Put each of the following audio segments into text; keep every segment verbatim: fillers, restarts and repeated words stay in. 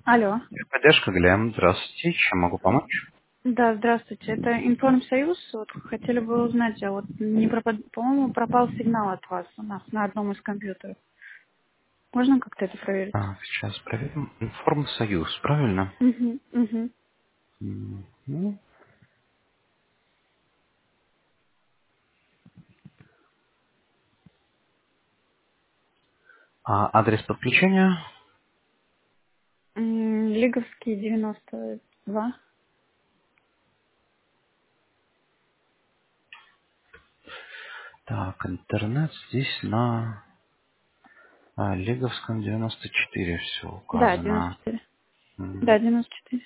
Алло. Поддержка, Глеб. Здравствуйте. Чем могу помочь? Да, здравствуйте. Это Информсоюз. Вот хотели бы узнать, а вот не пропад- по-моему, пропал сигнал от вас у нас на одном из компьютеров. Можно как-то это проверить? Так, сейчас проверим. Информсоюз, правильно? Угу, угу. Мгм. А адрес подключения? Лиговский девяносто два. Так, интернет здесь на а, Лиговском девяносто четыре все Да, девяносто указано. четыре. М. Да, девяносто четыре.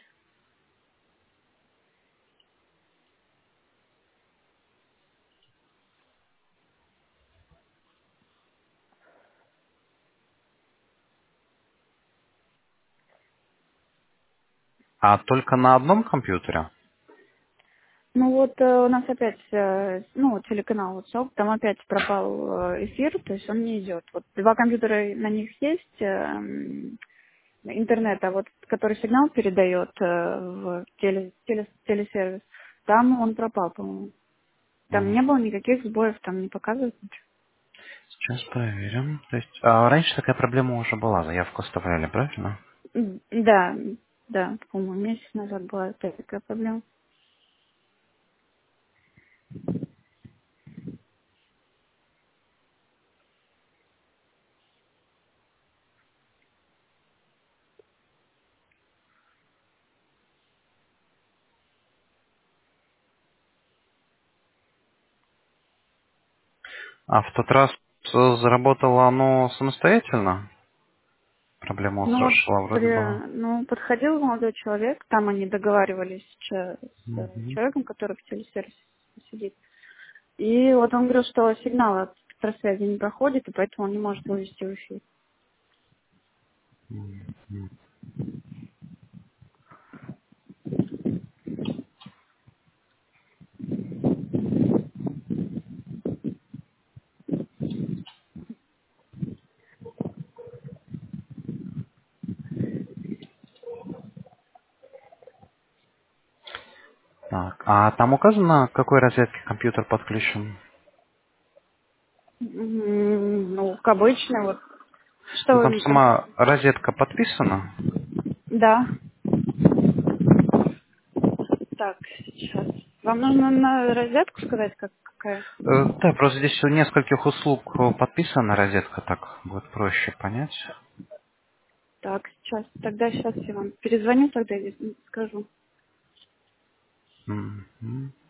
А только на одном компьютере? Ну вот э, у нас опять, э, ну, телеканал вот СОК, там опять пропал э, эфир, то есть он не идет. Вот два компьютера на них есть, э, м, интернет, а вот который сигнал передает э, в теле, теле- телесервис, там он пропал, по-моему. Там М. не было никаких сбоев, там не показывает ничего. Сейчас проверим. То есть, а, раньше такая проблема уже была, заявку оставляли, правильно? М, Да, да, по-моему, месяц назад была опять такая проблема. А в тот раз э, заработало оно самостоятельно? Проблема Ну вот, ушла вроде бы. при- ну, подходил молодой человек, там они договаривались че- с э, Мгм. человеком, который в телесервисе сидит. И вот он говорил, что сигнал от спектросвязи не проходит, и поэтому он не может вывести в эфир. Мгм. Так, а там указано, к какой розетке компьютер подключен? М, Ну, как обычно, вот. Что Ну, там вы там? сама розетка подписана. Да. Так, сейчас. Вам нужно на розетку сказать, как какая? Э, Да, просто здесь у нескольких услуг э, подписана розетка, так будет проще понять. Так, сейчас. Тогда сейчас я вам перезвоню, тогда и скажу. Мгм.